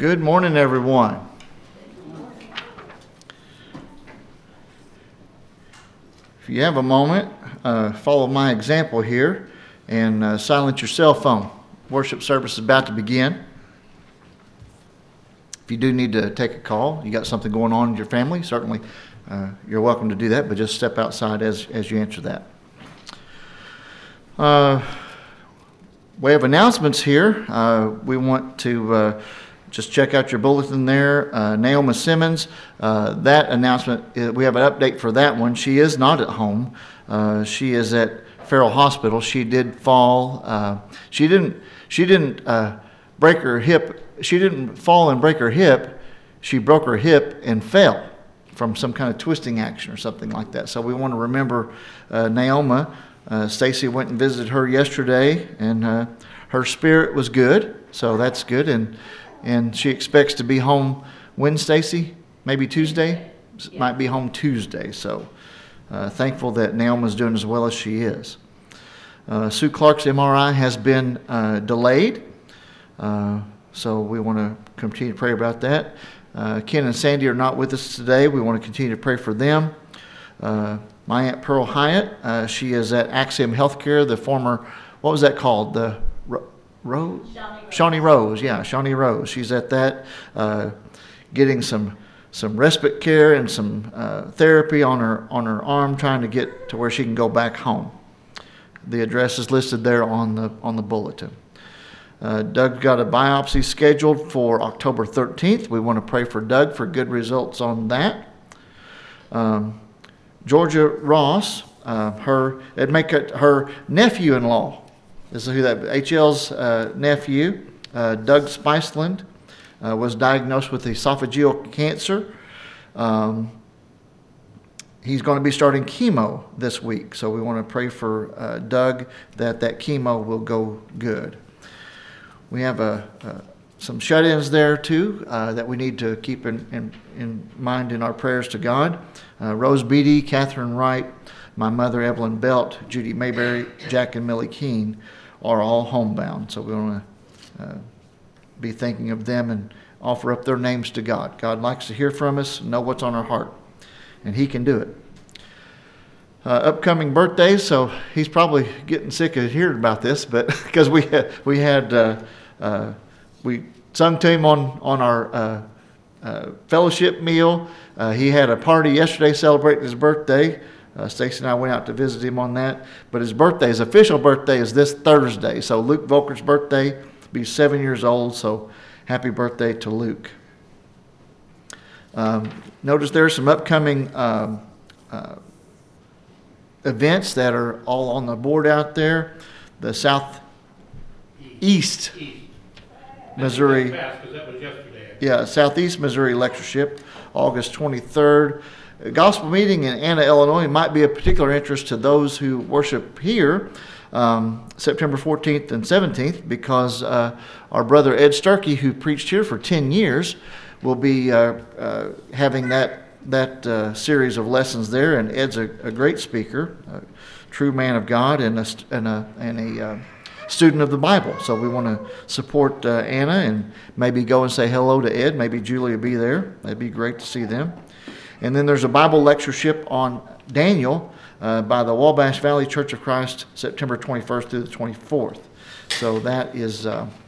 Good morning, everyone. If you have a moment, follow my example here and silence your cell phone. Worship service is about to begin. If you do need to take a call, you got something going on in your family, certainly you're welcome to do that, but just step outside as you answer that. We have announcements here. We want to just check out your bulletin there. Naomi Simmons, that announcement, we have an update for that one. She is not at home. She is at Farrell Hospital. She did fall. She didn't break her hip. She didn't fall and break her hip. She broke her hip and fell from some kind of twisting action or something like that. So we want to remember Naomi. Stacy went and visited her yesterday, and her spirit was good, so that's good. And she expects to be home when, Stacy? Maybe Tuesday? Yeah. Might be home Tuesday. So thankful that Naomi's doing as well as she is. Sue Clark's MRI has been delayed, so we want to continue to pray about that. Ken and Sandy are not with us today. We want to continue to pray for them. My Aunt Pearl Hyatt, she is at Axiom Healthcare, the former, what was that called? The Rose? Shawnee Rose, yeah, Shawnee Rose. She's at that, getting some respite care and some therapy on her arm, trying to get to where she can go back home. The address is listed there on the bulletin. Doug got a biopsy scheduled for October 13th. We want to pray for Doug for good results on that. Georgia Ross, her nephew-in-law, this is who that, HL's nephew, Doug Spiceland, was diagnosed with esophageal cancer. He's going to be starting chemo this week, so we want to pray for Doug that chemo will go good. We have some shut-ins there too that we need to keep in mind in our prayers to God. Rose Beatty, Catherine Wright, my mother Evelyn Belt, Judy Mayberry, Jack and Millie Keene are all homebound. So we want to be thinking of them and offer up their names to God. God likes to hear from us, know what's on our heart, and He can do it. Upcoming birthdays, so he's probably getting sick of hearing about this, but because we sung to him on our fellowship meal. He had a party yesterday celebrating his birthday. Stacy and I went out to visit him on that. But his official birthday is this Thursday. So Luke Volker's birthday will be 7 years old. So happy birthday to Luke. Notice there are some upcoming events that are all on the board out there. The Southeast Missouri. Southeast Missouri Lectureship, August 23rd. A gospel meeting in Anna, Illinois might be of particular interest to those who worship here, September 14th and 17th, because our brother Ed Sturkey, who preached here for 10 years, will be having that series of lessons there. And Ed's a great speaker, a true man of God, and a student of the Bible. So we want to support Anna and maybe go and say hello to Ed. Maybe Julie will be there. That'd be great to see them. And then there's a Bible lectureship on Daniel by the Wabash Valley Church of Christ, September 21st through the 24th. So that is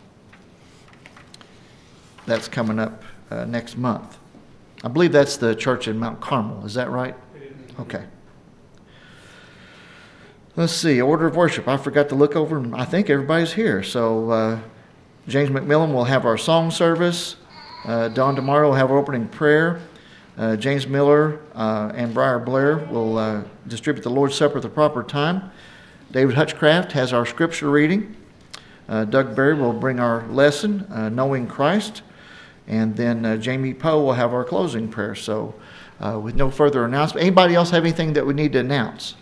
that's coming up next month. I believe that's the church in Mount Carmel. Is that right? Okay. Let's see, order of worship. I forgot to look over, and I think everybody's here. So James McMillan will have our song service. Don tomorrow will have our opening prayer. James Miller and Briar Blair will distribute the Lord's Supper at the proper time. David Hutchcraft has our scripture reading. Doug Berry will bring our lesson, Knowing Christ. And then Jamie Poe will have our closing prayer. So with no further announcement, anybody else have anything that we need to announce?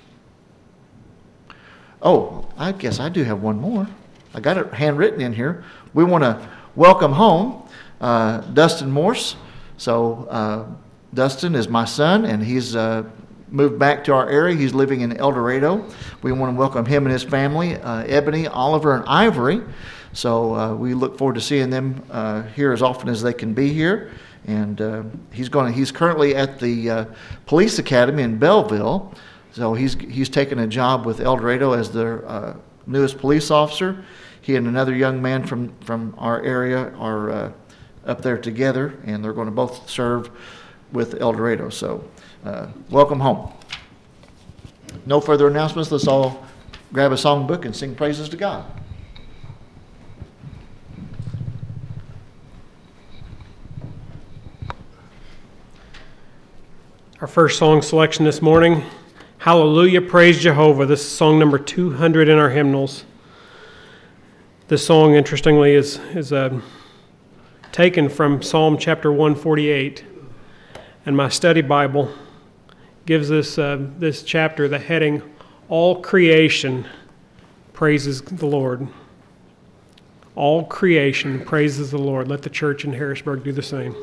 Oh, I guess I do have one more. I got it handwritten in here. We want to welcome home Dustin Morse. So Dustin is my son, and he's moved back to our area. He's living in El Dorado. We want to welcome him and his family, Ebony, Oliver, and Ivory. So we look forward to seeing them here as often as they can be here. And he's currently at the police academy in Belleville. So he's taken a job with El Dorado as their newest police officer. He and another young man from our area are up there together, and they're going to both serve with El Dorado. So welcome home. No further announcements. Let's all grab a songbook and sing praises to God. Our first song selection this morning, Hallelujah, Praise Jehovah. This is song number 200 in our hymnals. This song, interestingly, is taken from Psalm chapter 148. And my study Bible gives this chapter the heading, All Creation Praises the Lord. All creation praises the Lord. Let the church in Harrisburg do the same.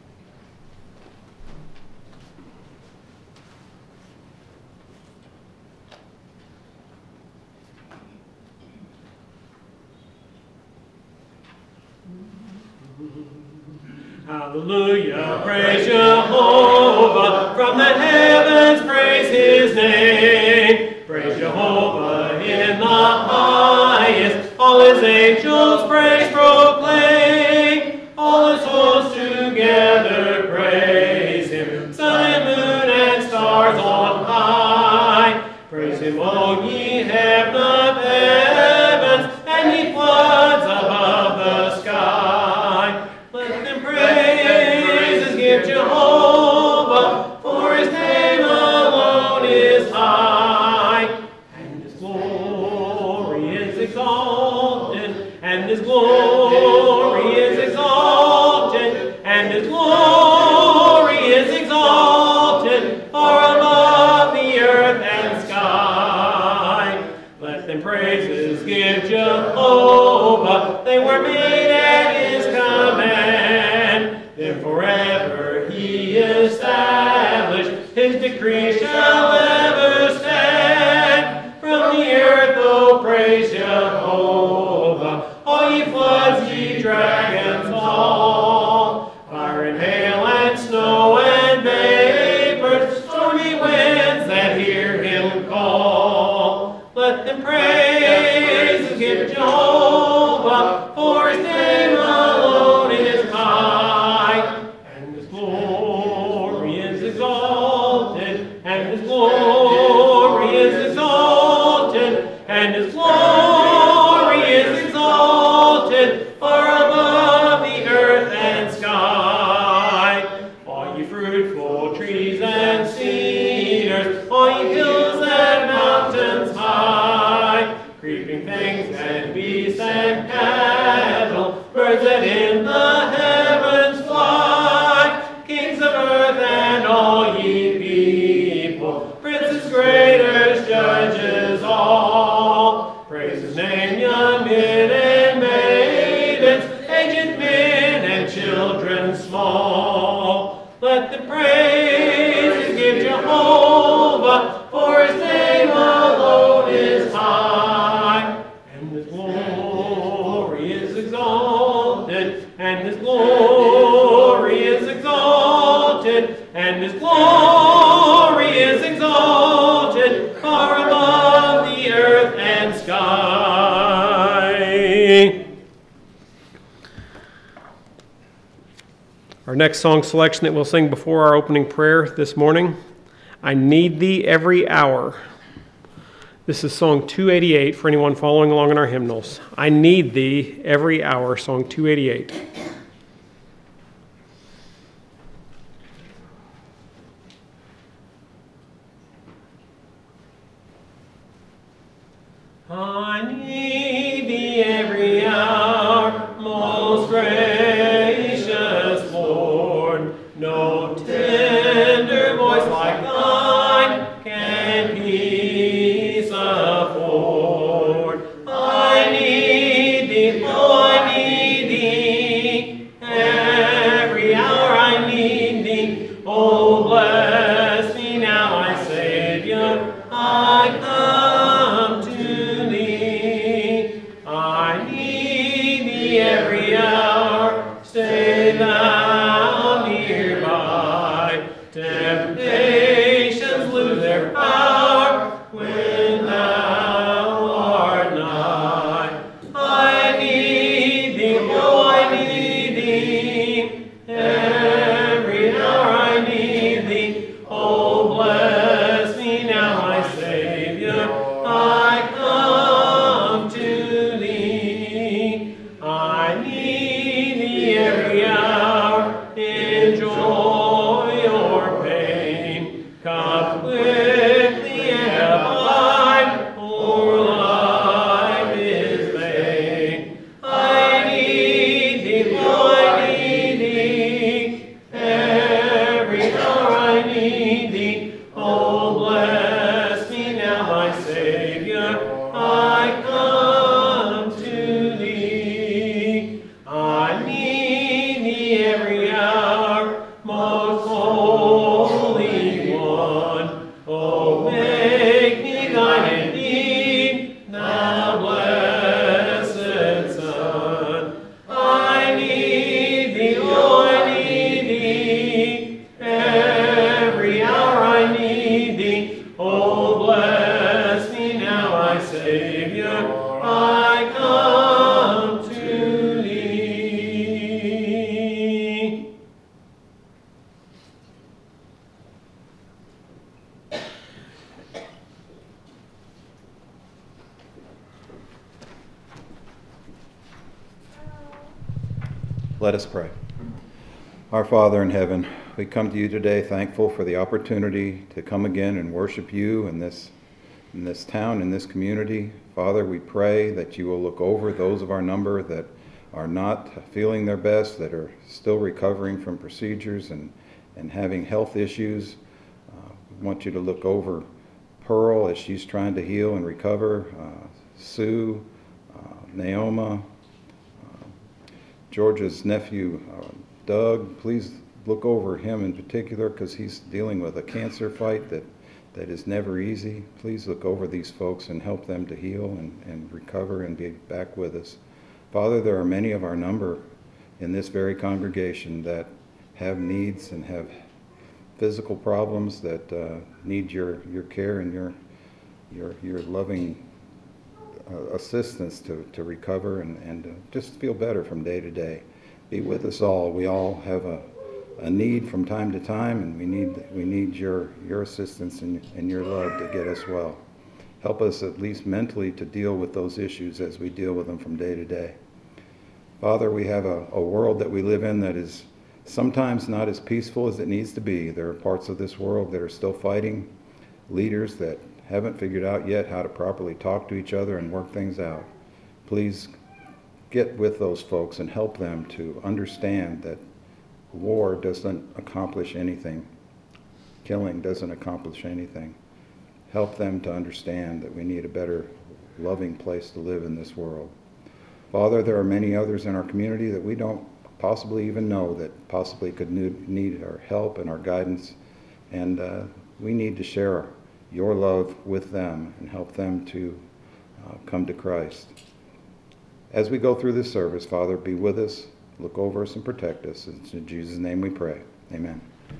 Hallelujah, praise Jehovah, from the heavens praise His name. Praise Jehovah in the highest, all His angels praise proclaim. All His hosts together praise Him, sun and moon and stars on high. Praise Him, O ye heaven of heavens, and ye floods above the sky. Let them praises give Jehovah, for His name alone is high. And His glory is exalted, and His glory is exalted, and His glory is exalted, far above the earth and sky. Let them praises give Jehovah, they were made at His command. Then forever He established, His decree shall ever stand. From the earth, oh, praise Jehovah, all ye floods, ye dragons all. Fire and hail and snow and vapors, stormy winds that hear Him call. Let them praise give Jehovah, for His name alone is high. And His glory is exalted, and His glory is exalted, and His glory is exalted, far above the earth and sky. All ye fruitful trees and cedars, all ye hills and mountains high, creeping things and beasts and cattle, birds that in the heavens fly, kings of earth and all ye people, princes, greaters, judges all. Praise His name, young men and maidens, aged men and children small. Let the praises give Jehovah, for His name alone is high. And His glory is exalted, and His glory is exalted, and His glory is exalted, far above the earth and sky. Our next song selection that we'll sing before our opening prayer this morning, I Need Thee Every Hour. This is song 288 for anyone following along in our hymnals. I Need Thee Every Hour, song 288. I need Thee every hour, most gracious Lord. No tender voice like Thine can peace afford. I need Thee, oh, I need Thee me every hour. Stay thou nearby. Temptations lose their power when thou art nigh. I need thee, oh, I need thee. Every hour I need thee. Oh, bless me now, my Savior. I come to thee. I need thee every hour. In joy or pain, come quickly and abide, or life is vain. I need thee, Lord, I need thee. Every hour I need thee. Oh, bless me now, my Savior. I come to thee. I need thee every hour, most holy one. Oh, make me thine indeed, thou blessed Son. I need thee, oh, I need thee. Every hour I need thee. Oh, bless me now, my Savior. I come to thee. Let us pray. Our Father in heaven, we come to you today thankful for the opportunity to come again and worship you in this town, in this community. Father, we pray that you will look over those of our number that are not feeling their best, that are still recovering from procedures and having health issues. We want you to look over Pearl as she's trying to heal and recover, Sue, Naoma, George's nephew, Doug. Please look over him in particular because he's dealing with a cancer fight that is never easy. Please look over these folks and help them to heal and recover and be back with us. Father, there are many of our number in this very congregation that have needs and have physical problems that need your care and your loving assistance to recover and just feel better from day to day. Be with us all. We all have a need from time to time, and we need your assistance and your love to get us well. Help us at least mentally to deal with those issues as we deal with them from day to day. Father, we have a world that we live in that is sometimes not as peaceful as it needs to be. There are parts of this world that are still fighting, leaders that haven't figured out yet how to properly talk to each other and work things out. Please get with those folks and help them to understand that war doesn't accomplish anything. Killing doesn't accomplish anything. Help them to understand that we need a better, loving place to live in this world. Father, there are many others in our community that we don't possibly even know that possibly could need our help and our guidance, and we need to share your love with them and help them to come to Christ. As we go through this service, Father, be with us, look over us and protect us. It's in Jesus' name we pray. Amen.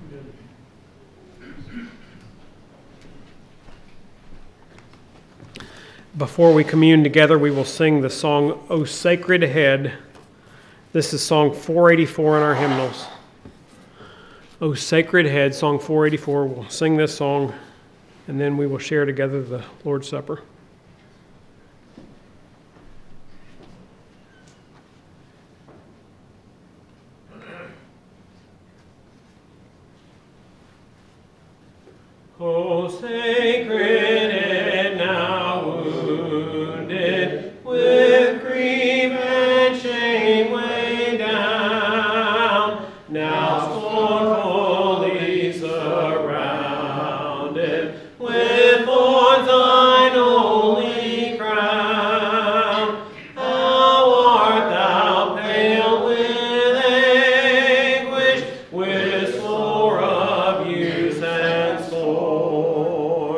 Before we commune together, we will sing the song, O Sacred Head. This is song 484 in our hymnals. O Sacred Head, song 484. We'll sing this song, and then we will share together the Lord's Supper. O sacred head, now wounded with grief and shame weighed down, now scornfully surrounded with thorns thine only crown. How art thou pale with anguish, with sore abuse and scorn?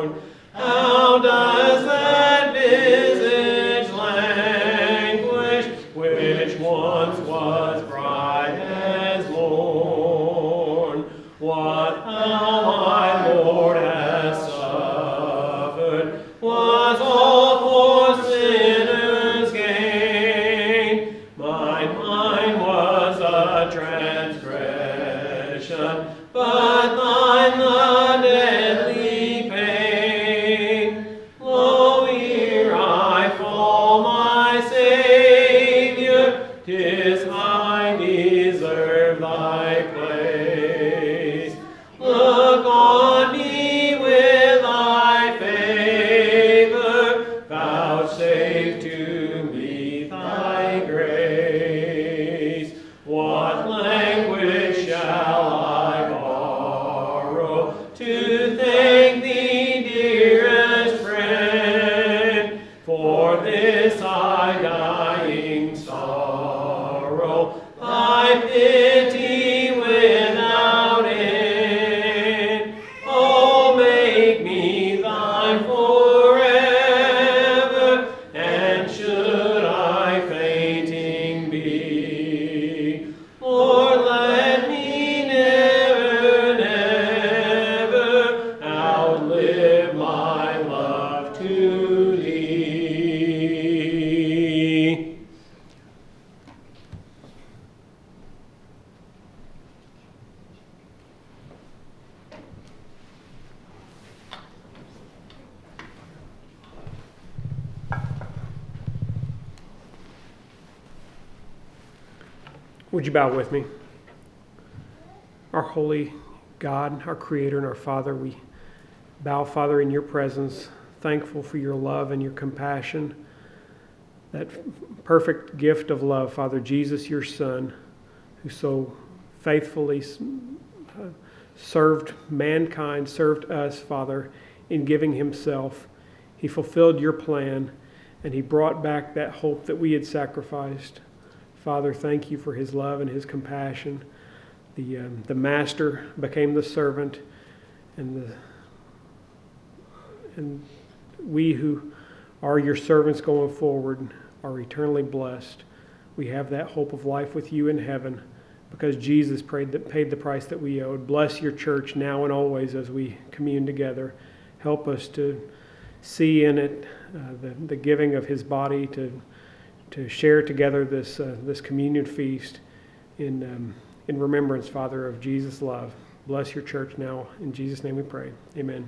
once was bright as morn. What thou, my Lord, hast suffered was all for sinners' gain. Mine was a transgression, but thine the deadly pain. Lo, here I fall, my Savior, 'tis I deserve thy place. Look on me with thy favor, vouchsafe to me thy grace. What language shall I borrow to thank thee, dearest friend, for this I dying sorrow, thy pity without end. Oh, make me thine forever, and should I fainting be, Lord, let me never, never outlive my love to thee. Would you bow with me? Our holy God, our Creator and our Father, we bow, Father, in your presence, thankful for your love and your compassion, that perfect gift of love, Father, Jesus, your Son, who so faithfully served mankind, served us, Father, in giving himself. He fulfilled your plan, and he brought back that hope that we had sacrificed. Father, thank you for his love and his compassion. The master became the servant, and we who are your servants going forward are eternally blessed. We have that hope of life with you in heaven because Jesus paid the price that we owed. Bless your church now and always as we commune together. Help us to see in it the giving of his body, to share together this communion feast in remembrance, Father, of Jesus' love. Bless your church now. In Jesus' name we pray. Amen.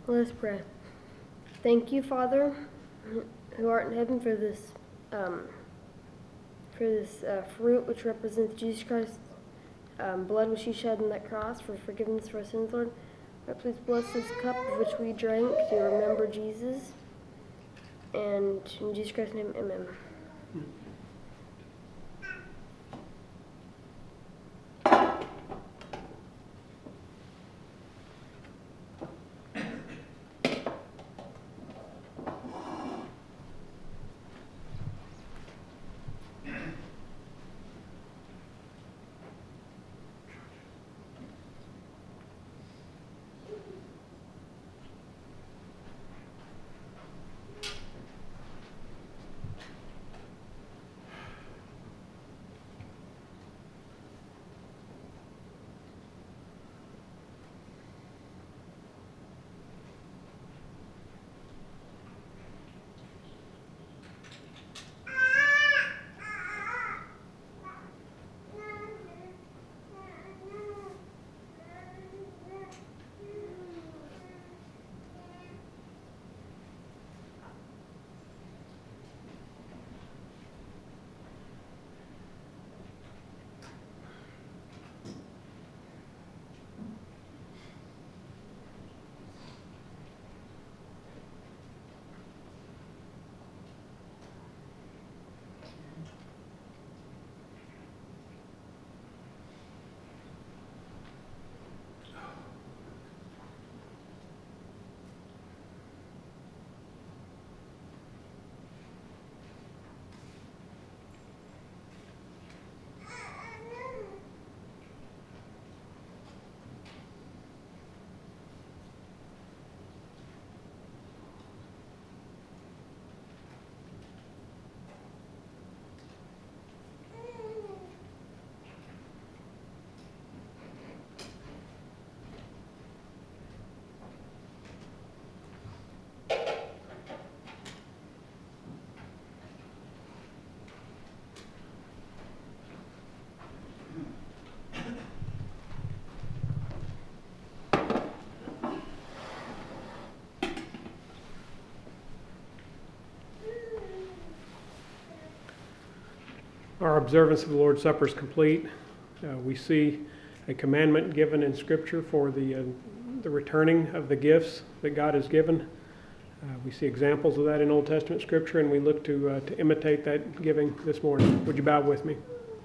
Let us pray. Thank you, Father, who art in heaven, for this fruit which represents Jesus Christ's blood which he shed on that cross for forgiveness for our sins, Lord. Lord, please bless this cup of which we drank to remember Jesus. And in Jesus Christ's name, amen. Our observance of the Lord's Supper is complete. We see a commandment given in Scripture for the returning of the gifts that God has given. We see examples of that in Old Testament Scripture, and we look to imitate that giving this morning. Would you bow with me?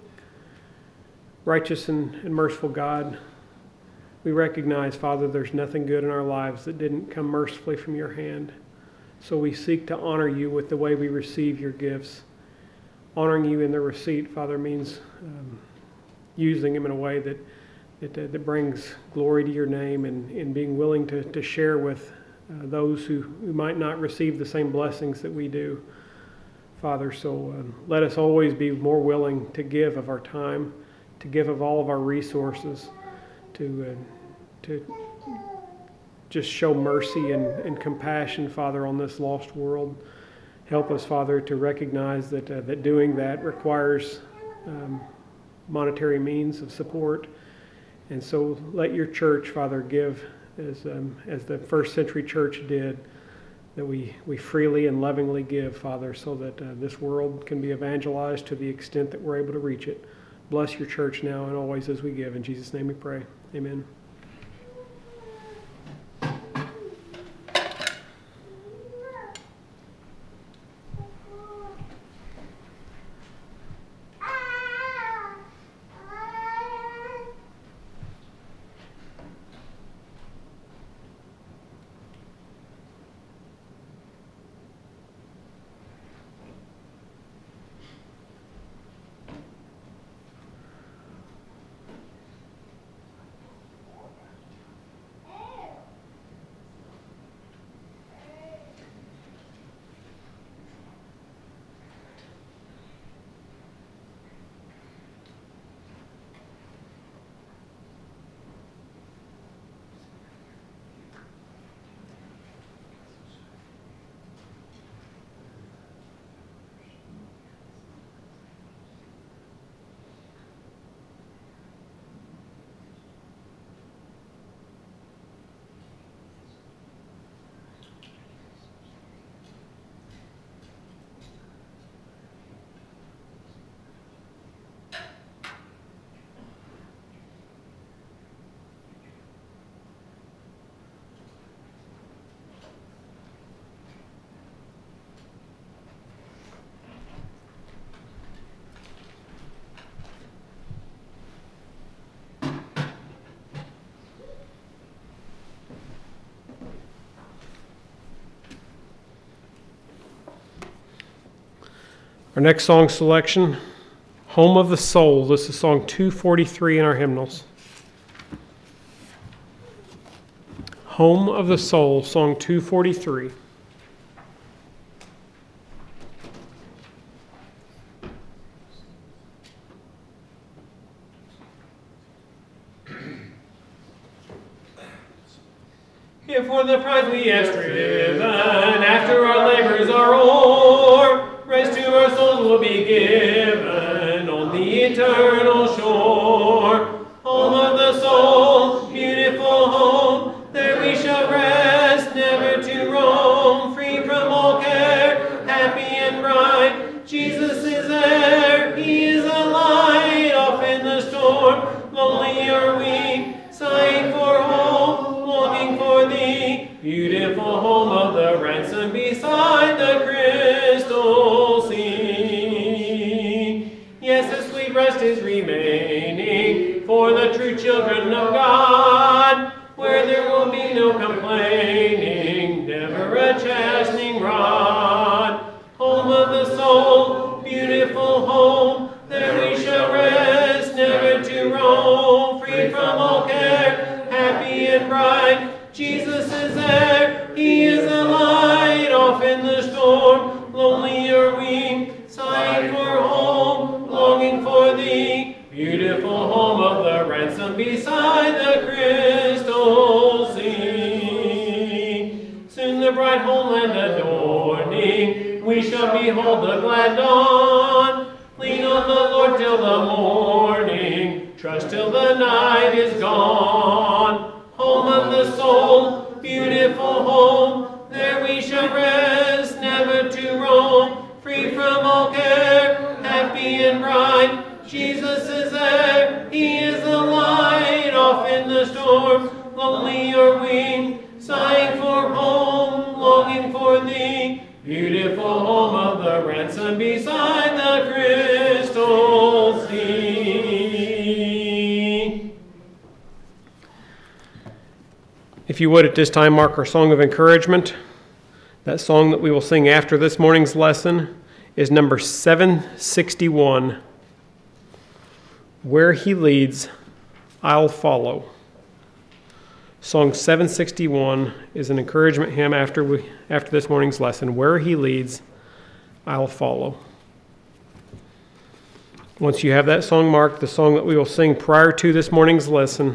Righteous and merciful God, we recognize, Father, there's nothing good in our lives that didn't come mercifully from your hand. So we seek to honor you with the way we receive your gifts. Honoring you in the receipt, Father, means using them in a way that brings glory to your name, and being willing to share with those who might not receive the same blessings that we do. Father, so let us always be more willing to give of our time, to give of all of our resources, to just show mercy and compassion, Father, on this lost world. Help us, Father, to recognize that doing that requires monetary means of support. And so let your church, Father, give as the first century church did, that we freely and lovingly give, Father, so that this world can be evangelized to the extent that we're able to reach it. Bless your church now and always as we give. In Jesus' name we pray. Amen. Our next song selection, Home of the Soul. This is song 243 in our hymnals. Home of the Soul, song 243. If for the prize we have striven, after our labors are o'er, rest to our souls will be given on the eternal shore. Home of the soul, beautiful home, there we shall rest, never to roam, free from all care, happy and bright. Jesus is there, He is a light off in the storm. Lonely are we, sighing for home, longing for thee, beautiful home of the ransom beside the crystal sea. Yes, a sweet rest is remaining for the true children of God, where there will be no complaining, never a chastening rod. Home of the soul, beautiful home, there we shall rest, never to roam, free from all care, happy and bright. Jesus is there, He is a light off in the storm. Lonely are we, sighing for home, longing for thee, beautiful home of the ransom beside the crystal sea. Soon the bright homeland adorning, we shall behold the glad dawn. Lean on the Lord till the morning, trust till the night is gone. Home of the soul, beautiful home, there we shall rest, never to roam, free from all care, happy and bright. Jesus is there, He is the light off in the storm. Lonely are we, sighing for home, longing for thee, beautiful home of the ransom beside the crystal sea. If you would at this time mark our song of encouragement. That song that we will sing after this morning's lesson is number 761. Where He leads, I'll follow. Song 761 is an encouragement hymn after this morning's lesson. Where He leads, I'll follow. Once you have that song marked, the song that we will sing prior to this morning's lesson,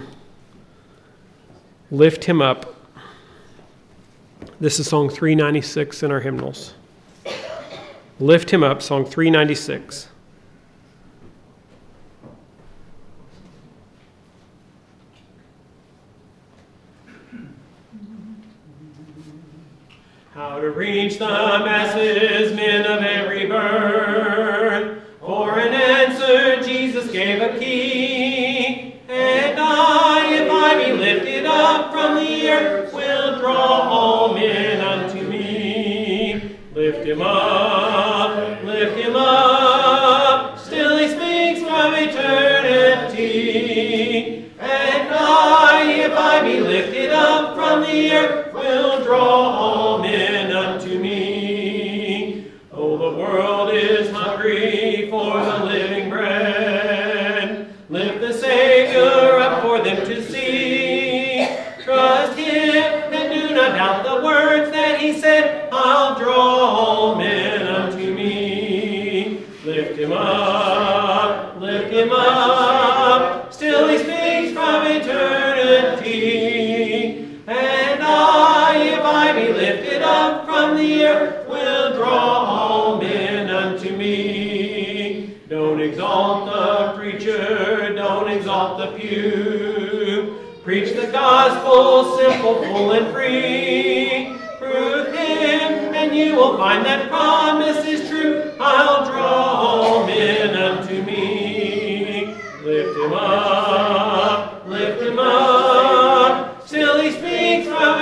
Lift Him Up. This is song 396 in our hymnals. Lift Him Up, song 396. How to reach the masses, men of every birth. For an answer, Jesus gave a key. And I, if I be lifted up from the earth, will draw all men unto me. Lift Him up, lift Him up. Still He speaks from eternity. And I, if I be lifted up from the earth, will draw all men unto me. Oh, the world is hungry for the living bread. Lift the Savior up for them to see. Trust Him and do not doubt the words that He said, I'll draw all men unto me. Lift Him up, lift Him up. Still He speaks from eternity. And I, if I be lifted up from the earth, will draw all men unto me. Don't exalt the preacher, don't exalt the pew. Preach the gospel, simple, full, and free. Prove Him, and you will find that promise is true. I'll draw all men unto me. Lift Him up, lift Him up. Still He speaks from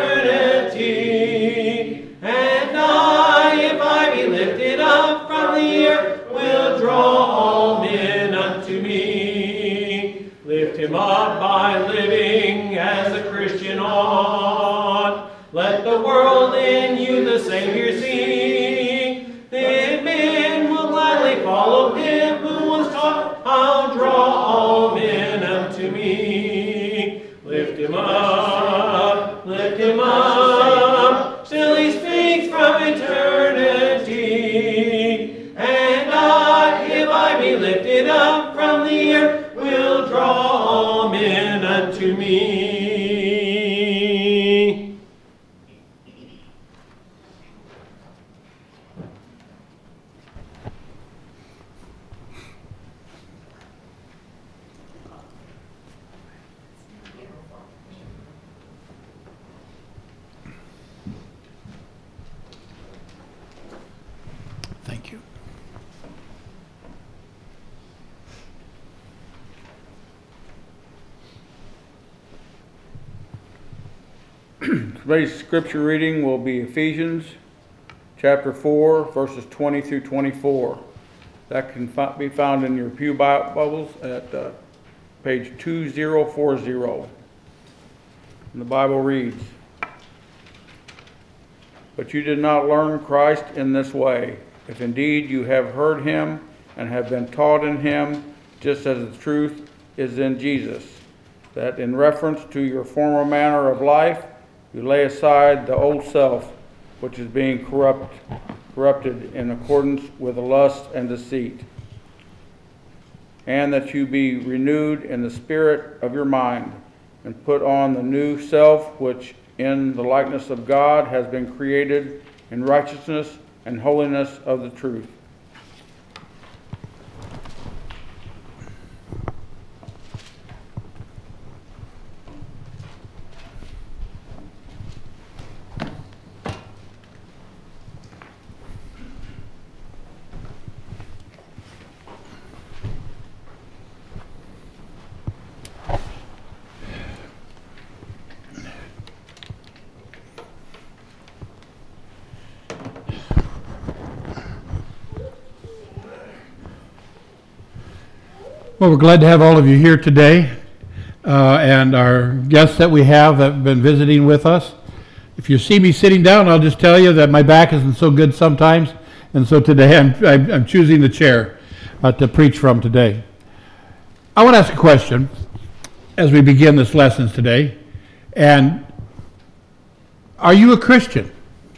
eternity. And I, if I be lifted up from the earth, will draw all men unto me. Lift Him up by living as a Christian ought. Let the world in you the Savior see. Then men will unto me. Thank you. Today's scripture reading will be Ephesians chapter 4, verses 20 through 24. That can be found in your Pew Bibles at page 2040. And the Bible reads, "But you did not learn Christ in this way, if indeed you have heard him and have been taught in him, just as the truth is in Jesus, that in reference to your former manner of life, you lay aside the old self, which is being corrupted in accordance with the lust and deceit, and that you be renewed in the spirit of your mind, and put on the new self, which in the likeness of God has been created in righteousness and holiness of the truth." Well, we're glad to have all of you here today, and our guests that we have that have been visiting with us. If you see me sitting down, I'll just tell you that my back isn't so good sometimes, and so today I'm choosing the chair to preach from today. I want to ask a question as we begin this lesson today, and are you a Christian?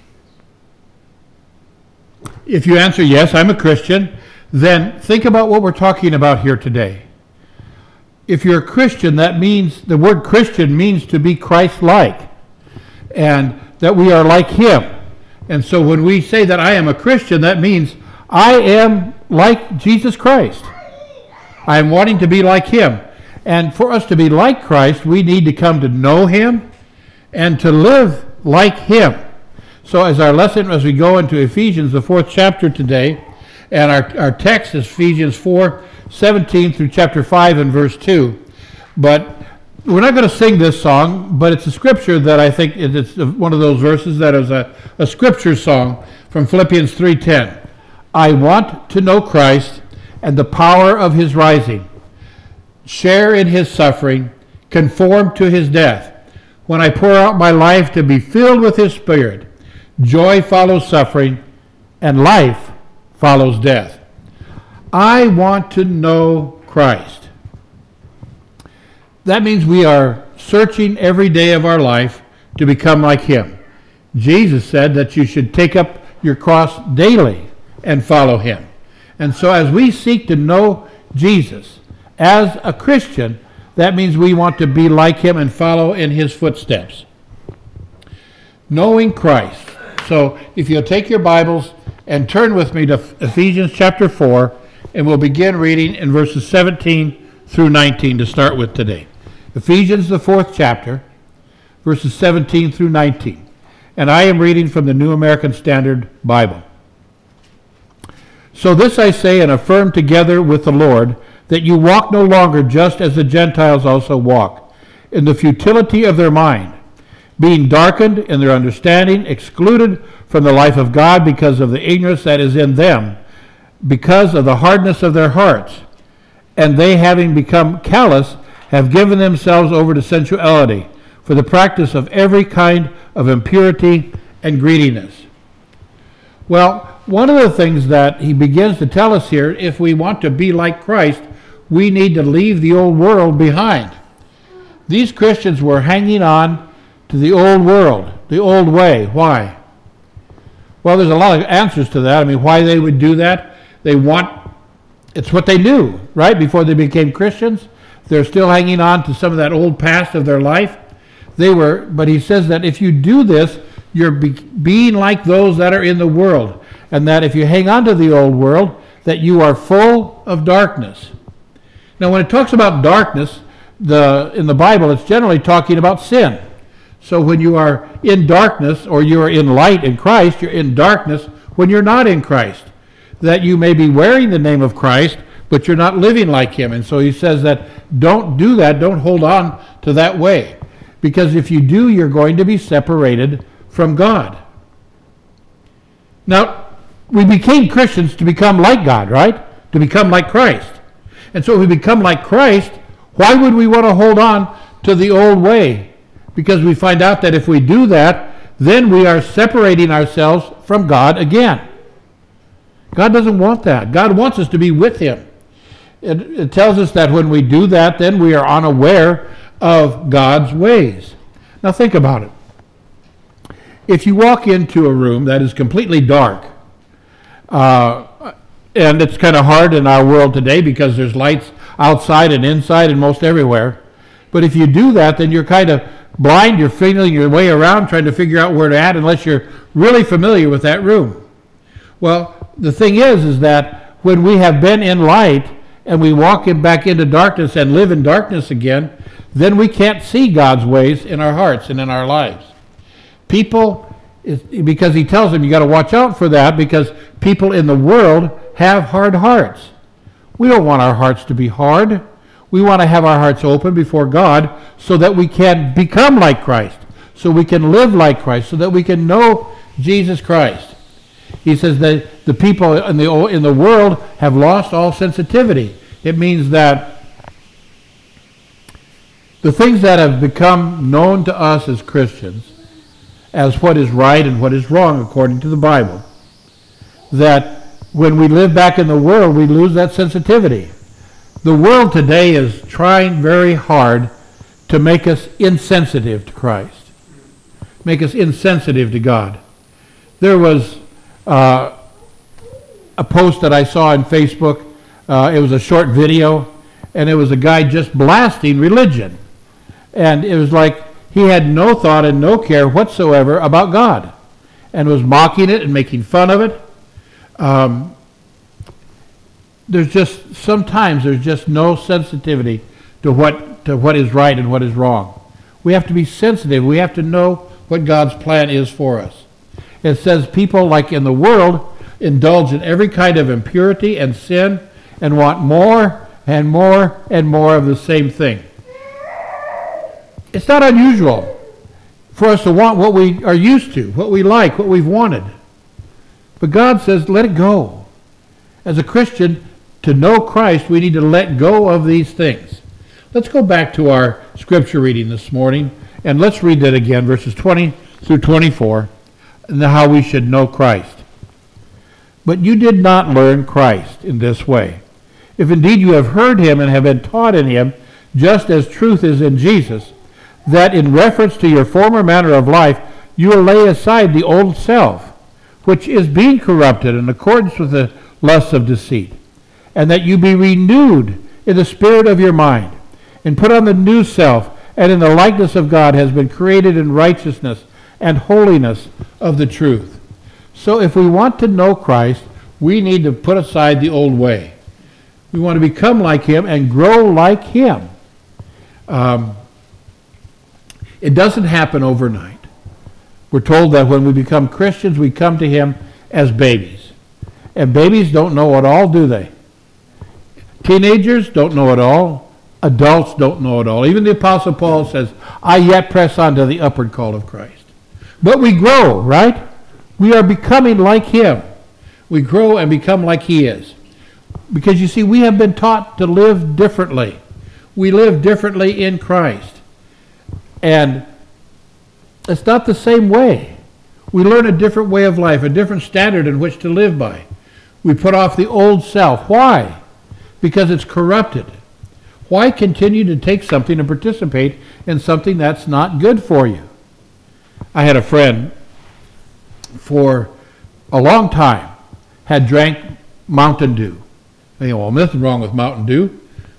If you answer yes, I'm a Christian, then think about what we're talking about here today. If you're a Christian, that means, the word Christian means to be Christ-like, and that we are like him. And so when we say that I am a Christian, that means I am like Jesus Christ. I am wanting to be like him. And for us to be like Christ, we need to come to know him and to live like him. So as our lesson, as we go into Ephesians, the 4th chapter today, and our text is Ephesians 4:17 through chapter 5 and verse 2. But we're not going to sing this song, but it's a scripture that I think it's one of those verses that is a scripture song from Philippians 3:10. "I want to know Christ and the power of his rising, share in his suffering, conform to his death. When I pour out my life to be filled with his Spirit, joy follows suffering, and life follows death." I want to know Christ. That means we are searching every day of our life to become like him. Jesus said that you should take up your cross daily and follow him. And so as we seek to know Jesus as a Christian, that means we want to be like him and follow in his footsteps. Knowing Christ. So if you'll take your Bibles and turn with me to Ephesians chapter 4, and we'll begin reading in verses 17 through 19 to start with today. Ephesians, the 4th chapter, verses 17 through 19. And I am reading from the New American Standard Bible. "So this I say and affirm together with the Lord, that you walk no longer just as the Gentiles also walk, in the futility of their mind, being darkened in their understanding, excluded from the life of God because of the ignorance that is in them, because of the hardness of their hearts. And they, having become callous, have given themselves over to sensuality, for the practice of every kind of impurity and greediness." Well, one of the things that he begins to tell us here, if we want to be like Christ, we need to leave the old world behind. These Christians were hanging on to the old world, the old way. Why? Well, there's a lot of answers to that. I mean, why they would do that? It's what they knew, right? Before they became Christians, They're still hanging on to some of that old past of their life. But he says that if you do this, you're being like those that are in the world. And that if you hang on to the old world, that you are full of darkness. Now, when it talks about darkness, in the Bible, it's generally talking about sin. So when you are in darkness, or you are in light in Christ, you're in darkness when you're not in Christ. That you may be wearing the name of Christ, but you're not living like him. And so he says that don't do that, don't hold on to that way. Because if you do, you're going to be separated from God. Now, we became Christians to become like God, right? To become like Christ. And so if we become like Christ, why would we want to hold on to the old way? Because we find out that if we do that, then we are separating ourselves from God again. God doesn't want that. God wants us to be with him. It tells us that when we do that, then we are unaware of God's ways. Now think about it. If you walk into a room that is completely dark, and it's kind of hard in our world today because there's lights outside and inside and most everywhere, but if you do that, then you're kind of blind, you're feeling your way around trying to figure out where to add unless you're really familiar with that room. Well, the thing is that when we have been in light and we walk back into darkness and live in darkness again, then we can't see God's ways in our hearts and in our lives. Because he tells them you got to watch out for that, because people in the world have hard hearts. We don't want our hearts to be hard. We want to have our hearts open before God so that we can become like Christ, so we can live like Christ, so that we can know Jesus Christ. He says that the people in the world have lost all sensitivity. It means that the things that have become known to us as Christians, as what is right and what is wrong according to the Bible, that when we live back in the world, we lose that sensitivity. The world today is trying very hard to make us insensitive to Christ, make us insensitive to God. There was a post that I saw on Facebook. It was a short video, and it was a guy just blasting religion. And it was like he had no thought and no care whatsoever about God, and was mocking it and making fun of it. Sometimes there's just no sensitivity to what is right and what is wrong. We have to be sensitive. We have to know what God's plan is for us. It says people like in the world indulge in every kind of impurity and sin and want more and more and more of the same thing. It's not unusual for us to want what we are used to, what we like, what we've wanted. But God says, let it go. As a Christian, to know Christ, we need to let go of these things. Let's go back to our scripture reading this morning, and let's read that again, verses 20 through 24, and how we should know Christ. But you did not learn Christ in this way. If indeed you have heard him and have been taught in him, just as truth is in Jesus, that in reference to your former manner of life, you will lay aside the old self, which is being corrupted in accordance with the lusts of deceit, and that you be renewed in the spirit of your mind, and put on the new self, and in the likeness of God has been created in righteousness and holiness of the truth. So if we want to know Christ, we need to put aside the old way. We want to become like him and grow like him. It doesn't happen overnight. We're told that when we become Christians, we come to him as babies. And babies don't know it all, do they? Teenagers don't know it all. Adults don't know it all. Even the Apostle Paul says, I yet press on to the upward call of Christ. But we grow, right? We are becoming like him. We grow and become like he is. Because you see, we have been taught to live differently. We live differently in Christ. And it's not the same way. We learn a different way of life, a different standard in which to live by. We put off the old self. Why? Because it's corrupted. Why continue to take something and participate in something that's not good for you? I had a friend for a long time had drank Mountain Dew. You know, well, nothing wrong with Mountain Dew.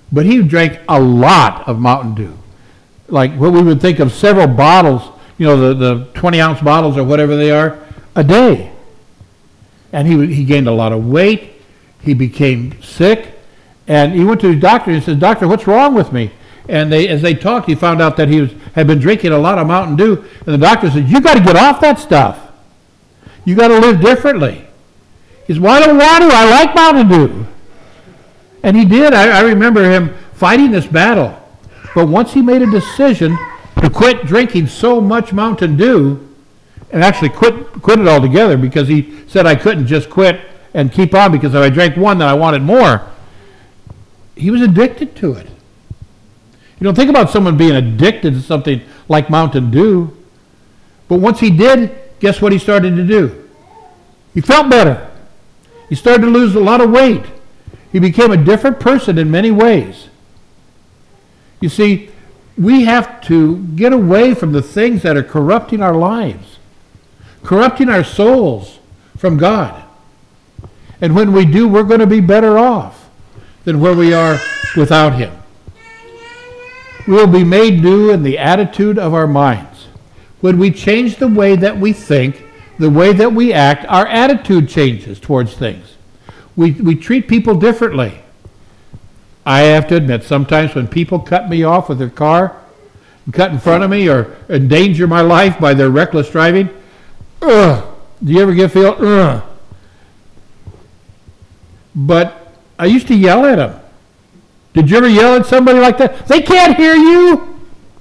But he drank a lot of Mountain Dew. Like what we would think of several bottles, the 20-ounce bottles or whatever they are, a day. And he gained a lot of weight. He became sick. And he went to his doctor and he says, "Doctor, what's wrong with me?" And as they talked, he found out that he had been drinking a lot of Mountain Dew. And the doctor said, "You got to get off that stuff. You got to live differently." He said, "Well, I don't want to. I like Mountain Dew." And he did. I remember him fighting this battle. But once he made a decision to quit drinking so much Mountain Dew, and actually quit it altogether, because he said I couldn't just quit and keep on, because if I drank one, then I wanted more. He was addicted to it. Think about someone being addicted to something like Mountain Dew. But once he did, guess what he started to do? He felt better. He started to lose a lot of weight. He became a different person in many ways. You see, we have to get away from the things that are corrupting our lives, corrupting our souls from God. And when we do, we're going to be better off than where we are without Him. We will be made new in the attitude of our minds. When we change the way that we think, the way that we act, our attitude changes towards things. We treat people differently. I have to admit, sometimes when people cut me off with their car, cut in front of me, or endanger my life by their reckless driving, do you ever feel? But I used to yell at them. Did you ever yell at somebody like that? They can't hear you.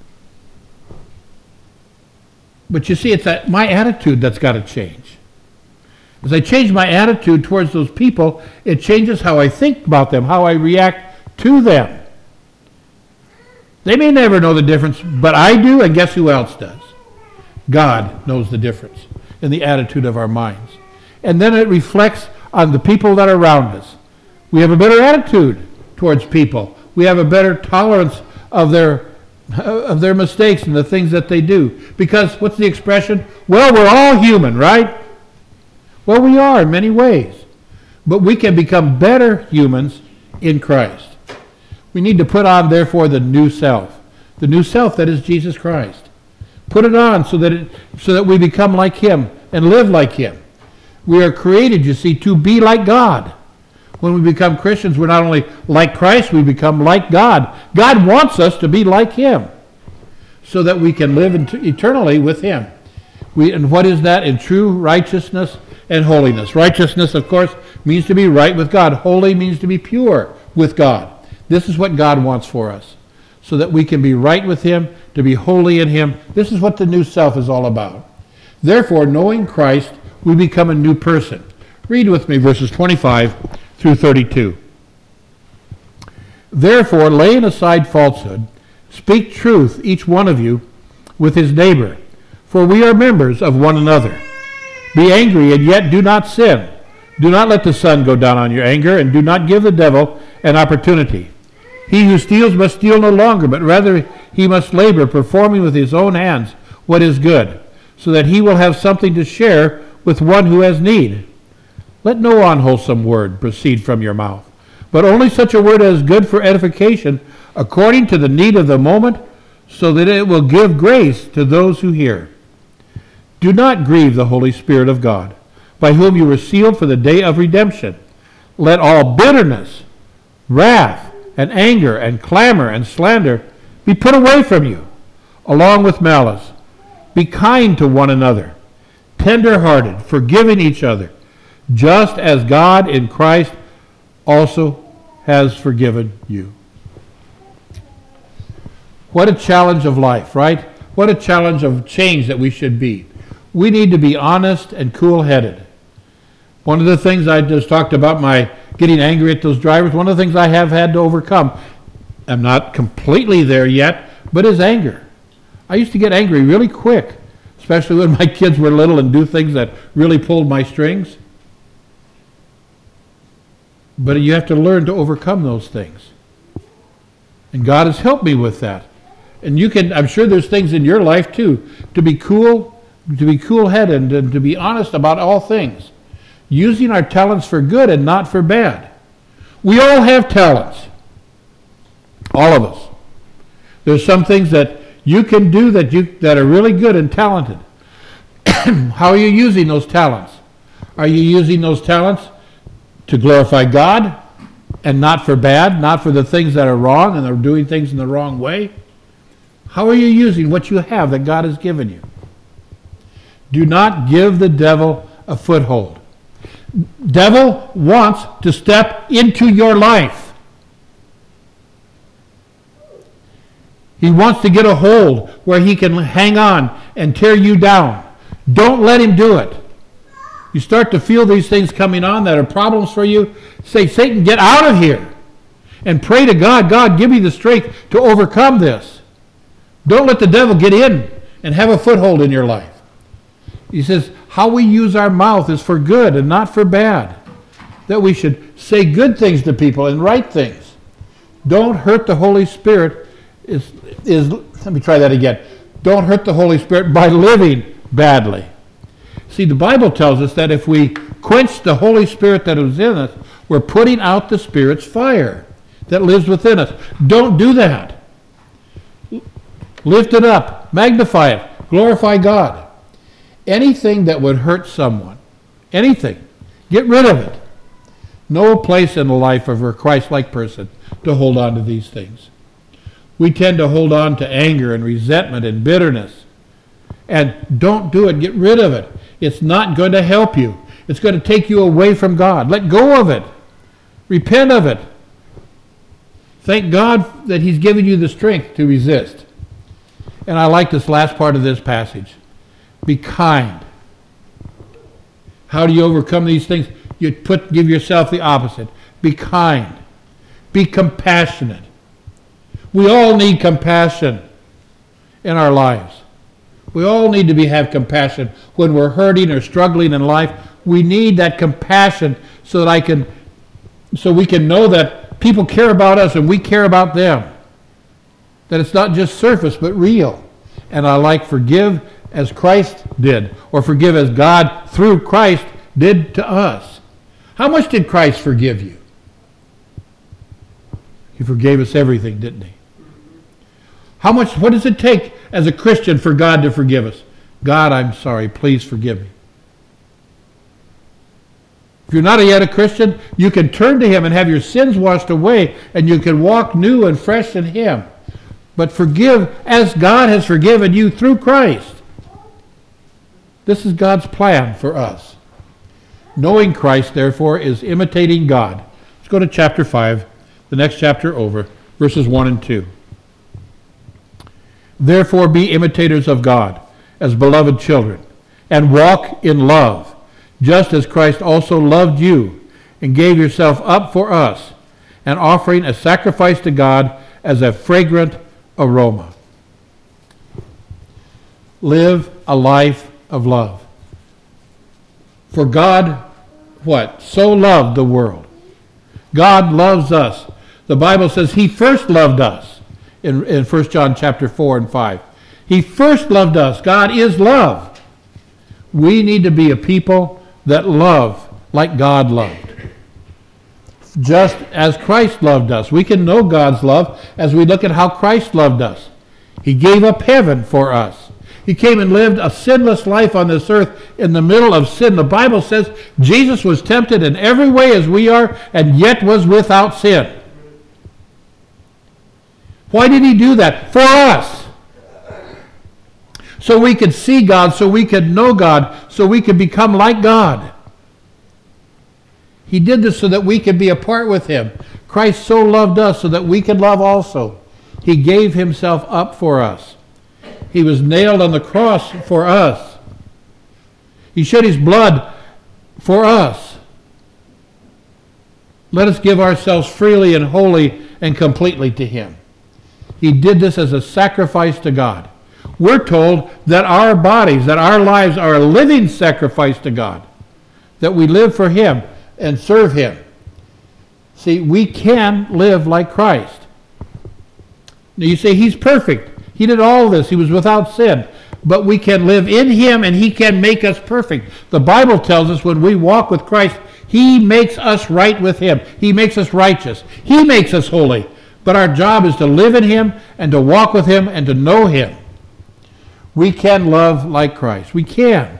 But you see, it's my attitude that's got to change. As I change my attitude towards those people, it changes how I think about them, how I react to them. They may never know the difference, but I do, and guess who else does? God knows the difference in the attitude of our minds. And then it reflects on the people that are around us. We have a better attitude towards people. We have a better tolerance of their mistakes and the things that they do. Because, what's the expression? Well, we're all human, right? Well, we are in many ways. But we can become better humans in Christ. We need to put on, therefore, the new self. The new self that is Jesus Christ. Put it on so that we become like Him and live like Him. We are created, you see, to be like God. When we become Christians, we're not only like Christ, we become like God. God wants us to be like Him so that we can live eternally with Him. And what is that? In true righteousness and holiness. Righteousness, of course, means to be right with God. Holy means to be pure with God. This is what God wants for us, so that we can be right with Him, to be holy in Him. This is what the new self is all about. Therefore, knowing Christ, we become a new person. Read with me verses 25 through 32. Therefore, laying aside falsehood, speak truth, each one of you, with his neighbor, for we are members of one another. Be angry, and yet do not sin. Do not let the sun go down on your anger, and do not give the devil an opportunity. He who steals must steal no longer, but rather he must labor, performing with his own hands what is good, so that he will have something to share with one who has need. Let no unwholesome word proceed from your mouth, but only such a word as is good for edification, according to the need of the moment, so that it will give grace to those who hear. Do not grieve the Holy Spirit of God, by whom you were sealed for the day of redemption. Let all bitterness, wrath, and anger, and clamor, and slander be put away from you, along with malice. Be kind to one another, tender-hearted, forgiving each other, just as God in Christ also has forgiven you. What a challenge of life, right? What a challenge of change that we should be. We need to be honest and cool-headed. One of the things I just talked about, my getting angry at those drivers, one of the things I have had to overcome, I'm not completely there yet, but is anger. I used to get angry really quick, especially when my kids were little and do things that really pulled my strings. But you have to learn to overcome those things. And God has helped me with that. And you can, I'm sure there's things in your life too, to be cool-headed and to be honest about all things. Using our talents for good and not for bad. We all have talents. All of us. There's some things that you can do that are really good and talented. How are you using those talents? Are you using those talents to glorify God and not for bad, not for the things that are wrong and are doing things in the wrong way? How are you using what you have that God has given you? Do not give the devil a foothold. Devil wants to step into your life. He wants to get a hold where he can hang on and tear you down. Don't let him do it. You start to feel these things coming on that are problems for you, say, Satan, get out of here. And pray to God, God, give me the strength to overcome this. Don't let the devil get in and have a foothold in your life. He says, how we use our mouth is for good and not for bad. That we should say good things to people and right things. Don't hurt the Holy Spirit let me try that again. Don't hurt the Holy Spirit by living badly. See, the Bible tells us that if we quench the Holy Spirit that is in us, we're putting out the Spirit's fire that lives within us. Don't do that. Lift it up, magnify it, glorify God. Anything that would hurt someone, anything, get rid of it. No place in the life of a Christ-like person to hold on to these things. We tend to hold on to anger and resentment and bitterness. And don't do it. Get rid of it. It's not going to help you. It's going to take you away from God. Let go of it. Repent of it. Thank God that He's given you the strength to resist. And I like this last part of this passage. Be kind. How do you overcome these things? You give yourself the opposite. Be kind. Be compassionate. We all need compassion in our lives. We all need to have compassion when we're hurting or struggling in life. We need that compassion so we can know that people care about us and we care about them. That it's not just surface but real. And I like forgive as Christ did, or forgive as God through Christ did to us. How much did Christ forgive you? He forgave us everything, didn't He? What does it take as a Christian for God to forgive us? God, I'm sorry, please forgive me. If you're not yet a Christian, you can turn to Him and have your sins washed away, and you can walk new and fresh in Him. But forgive as God has forgiven you through Christ. This is God's plan for us. Knowing Christ, therefore, is imitating God. Let's go to chapter 5, the next chapter over, verses 1 and 2. Therefore be imitators of God, as beloved children, and walk in love, just as Christ also loved you, and gave Himself up for us, an offering, a sacrifice to God, as a fragrant aroma. Live a life of love. For God, what? So loved the world. God loves us. The Bible says He first loved us. In 1 John chapter 4 and 5. He first loved us. God is love. We need to be a people that love like God loved. Just as Christ loved us. We can know God's love as we look at how Christ loved us. He gave up heaven for us. He came and lived a sinless life on this earth in the middle of sin. The Bible says Jesus was tempted in every way as we are, and yet was without sin. Why did He do that? For us. So we could see God, so we could know God, so we could become like God. He did this so that we could be a part with Him. Christ so loved us so that we could love also. He gave Himself up for us. He was nailed on the cross for us. He shed His blood for us. Let us give ourselves freely and wholly and completely to Him. He did this as a sacrifice to God. We're told that our bodies, that our lives are a living sacrifice to God. That we live for Him and serve Him. See, we can live like Christ. Now you say He's perfect. He did all this. He was without sin. But we can live in Him and He can make us perfect. The Bible tells us when we walk with Christ, He makes us right with Him. He makes us righteous. He makes us holy. But our job is to live in him and to walk with him and to know him. We can love like Christ. We can.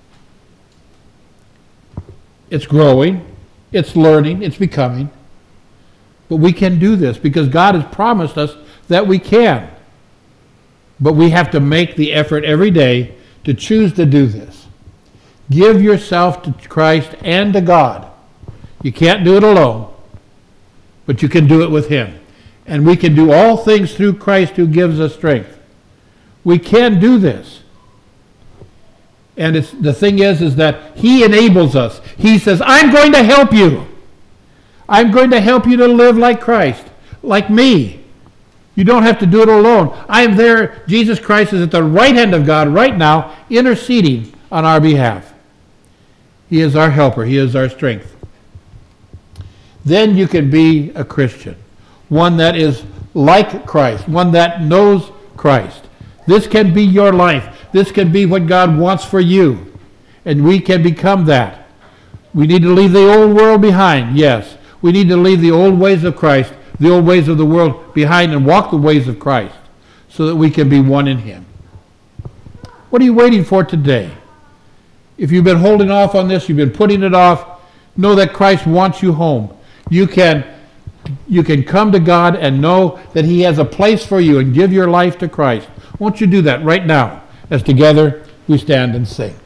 It's growing, it's learning, it's becoming. But we can do this because God has promised us that we can. But we have to make the effort every day to choose to do this. Give yourself to Christ and to God. You can't do it alone, but you can do it with him. And we can do all things through Christ who gives us strength. We can do this. And the thing is that he enables us. He says, I'm going to help you. I'm going to help you to live like Christ, like me. You don't have to do it alone. I am there. Jesus Christ is at the right hand of God right now, interceding on our behalf. He is our helper. He is our strength. Then you can be a Christian, one that is like Christ, one that knows Christ. This can be your life. This can be what God wants for you. And we can become that. We need to leave the old world behind, yes. We need to leave the old ways of Christ, the old ways of the world behind, and walk the ways of Christ so that we can be one in him. What are you waiting for today? If you've been holding off on this, you've been putting it off, know that Christ wants you home. You can come to God and know that he has a place for you and give your life to Christ. Won't you do that right now as together we stand and sing?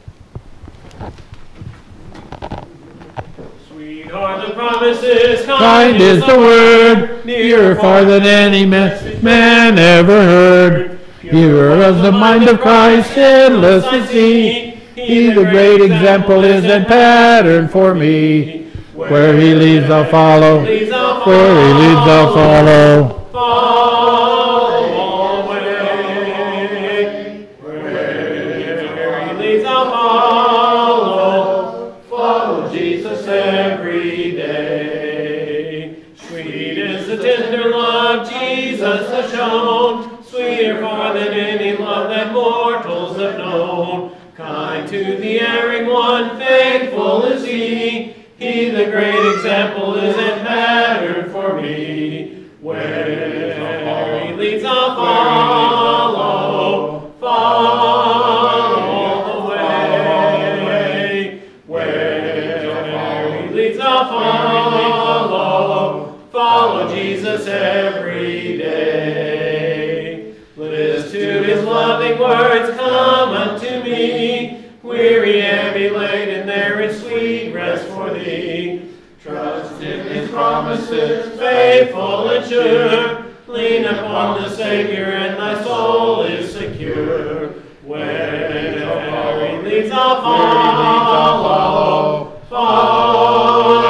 Sweet are the promises, Kind is the word, nearer far than any man ever heard. Here is the mind of Christ, endless to see. He the great example is and pattern for me. Where he leads I'll follow, where he leads I'll follow. Follow away, where he leads I'll follow. Follow Jesus every day. Sweet is the tender love Jesus has shown, sweeter far than any love that mortals have known. Kind to the erring one, faithful is he. He the great example is and pattern for me. Where he leads I'll follow. Follow the way. Where he leads I'll follow. Follow Jesus every day. Listen to his loving words, come unto me. Weary, heavy laden, there is sweet rest for thee. Trust in his promises, faithful and sure. Lean upon the Savior, and thy soul is secure. Where he leads I'll follow. Follow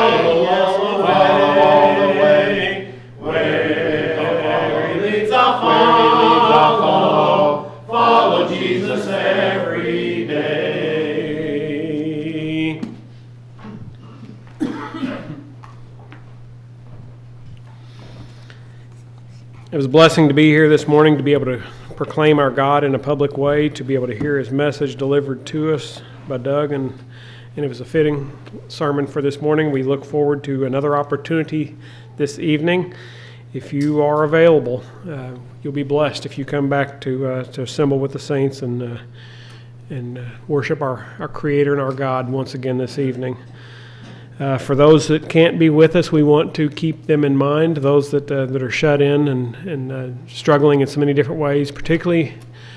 the way. Where he leads I'll follow. Follow Jesus every day. It was a blessing to be here this morning, to be able to proclaim our God in a public way, to be able to hear his message delivered to us by Doug, and it was a fitting sermon for this morning. We look forward to another opportunity this evening. If you are available, you'll be blessed if you come back to assemble with the saints and worship our Creator and our God once again this evening. For those that can't be with us, we want to keep them in mind, those that are shut in and struggling in so many different ways, particularly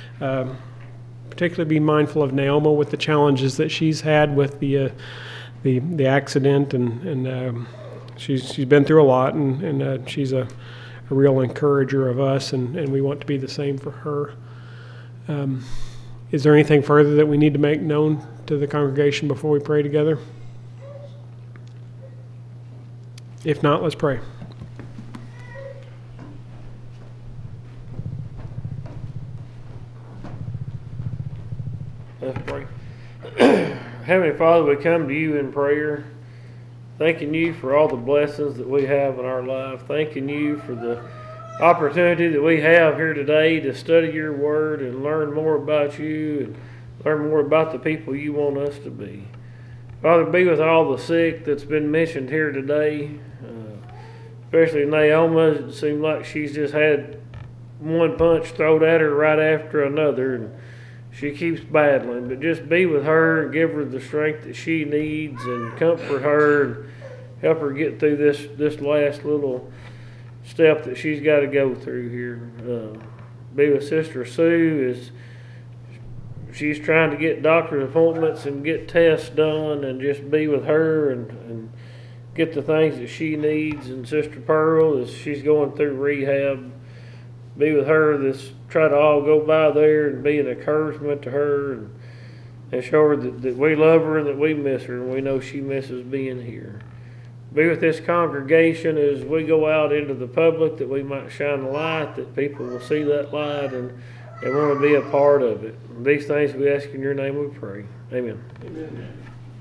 be mindful of Naoma with the challenges that she's had with the accident, and she's been through a lot, and she's a real encourager of us, and we want to be the same for her. Is there anything further that we need to make known to the congregation before we pray together? If not, let's pray. Let's pray. Heavenly Father, we come to you in prayer, thanking you for all the blessings that we have in our life, thanking you for the opportunity that we have here today to study your word and learn more about you and learn more about the people you want us to be. Father, be with all the sick that's been mentioned here today. especially Naoma. It seems like she's just had one punch thrown at her right after another, and she keeps battling. But just be with her and give her the strength that she needs, and comfort her and help her get through this last little step that she's got to go through here. Be with Sister Sue as she's trying to get doctor's appointments and get tests done, and just be with her and get the things that she needs. And Sister Pearl, as she's going through rehab, be with her. Try to all go by there and be an encouragement to her, and show her that we love her and that we miss her, and we know she misses being here. Be with this congregation as we go out into the public, that we might shine a light, that people will see that light and they want to be a part of it. And these things we ask in your name, we pray. Amen. Amen.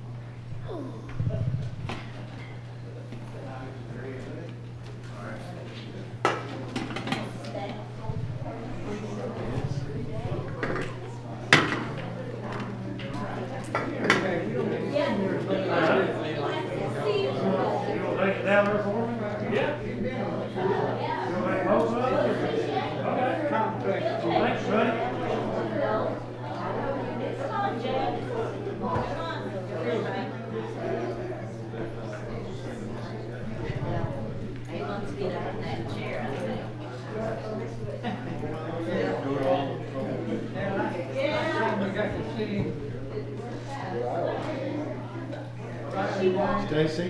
Stacy?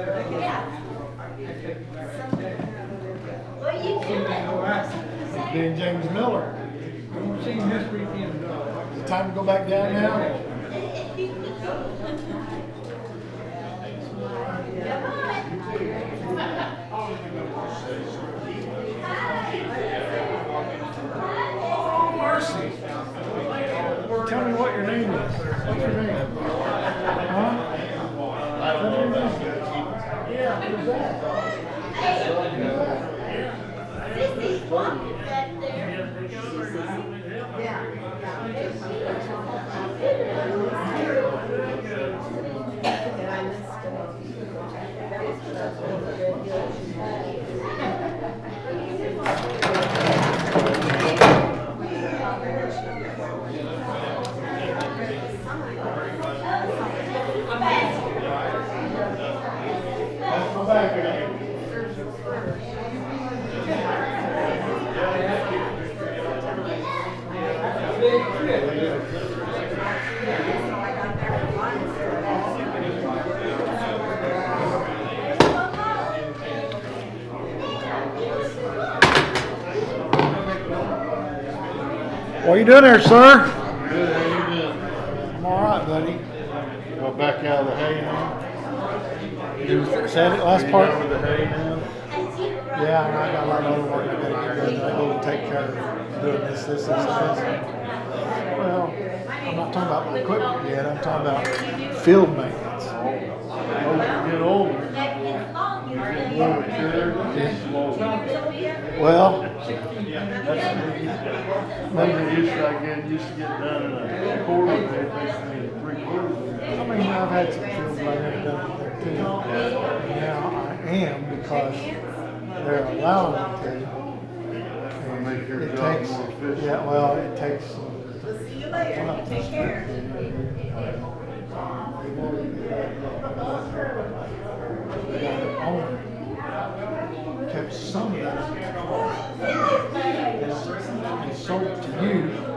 What are you doing? Being James Miller. We've seen this weekend. Is it time to go back down now? Oh, mercy. Tell me what your name is. What's your name? Huh? Yeah, who's that? Sissy's walking back there. What are you doing there, sir? Good, how you doing? I'm all right, buddy. Go back out of the hay now? You said it last Are you part? done with the hay now? Yeah, and I got a lot of other work I gotta get done. I go take care of doing this. Well, I'm not talking about my equipment yet. I'm talking about field maintenance. Get older. More mature, get slower. Well, Maybe used to get done in a quarter, they basically in 3/4. I mean, I've had some fields where I never done it there too. Now I am because they're allowing me to. And Make your it job takes, more efficient. yeah, well, it takes some. See you later. Take care. Kept some of that and sold to you